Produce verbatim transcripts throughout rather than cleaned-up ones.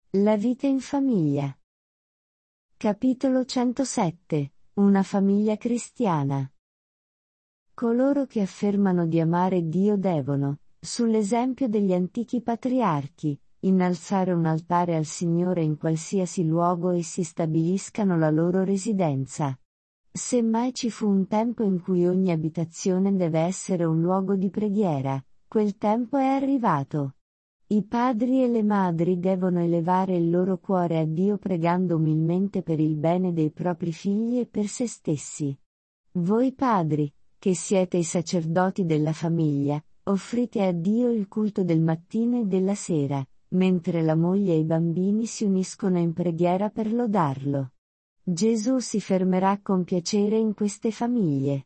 La vita in famiglia. Capitolo centosette. Una famiglia cristiana. Coloro che affermano di amare Dio devono, sull'esempio degli antichi patriarchi, innalzare un altare al Signore in qualsiasi luogo essi stabiliscano la loro residenza. Semmai ci fu un tempo in cui ogni abitazione deve essere un luogo di preghiera, quel tempo è arrivato. I padri e le madri devono elevare il loro cuore a Dio pregando umilmente per il bene dei propri figli e per se stessi. Voi padri, che siete i sacerdoti della famiglia, offrite a Dio il culto del mattino e della sera, mentre la moglie e i bambini si uniscono in preghiera per lodarlo. Gesù si fermerà con piacere in queste famiglie.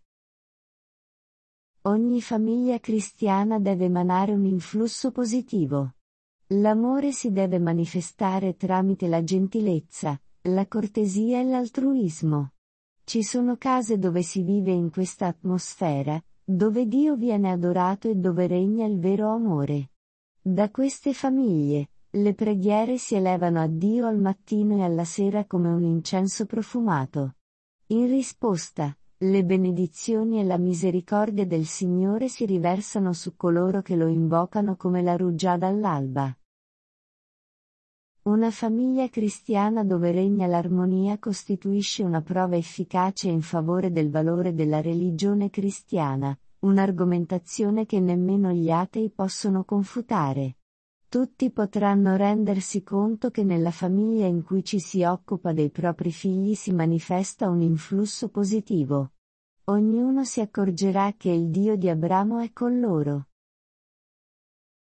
Ogni famiglia cristiana deve emanare un influsso positivo. L'amore si deve manifestare tramite la gentilezza, la cortesia e l'altruismo. Ci sono case dove si vive in questa atmosfera, dove Dio viene adorato e dove regna il vero amore. Da queste famiglie, le preghiere si elevano a Dio al mattino e alla sera come un incenso profumato. In risposta, le benedizioni e la misericordia del Signore si riversano su coloro che lo invocano come la rugiada all'alba. Una famiglia cristiana dove regna l'armonia costituisce una prova efficace in favore del valore della religione cristiana, un'argomentazione che nemmeno gli atei possono confutare. Tutti potranno rendersi conto che nella famiglia in cui ci si occupa dei propri figli si manifesta un influsso positivo. Ognuno si accorgerà che il Dio di Abramo è con loro.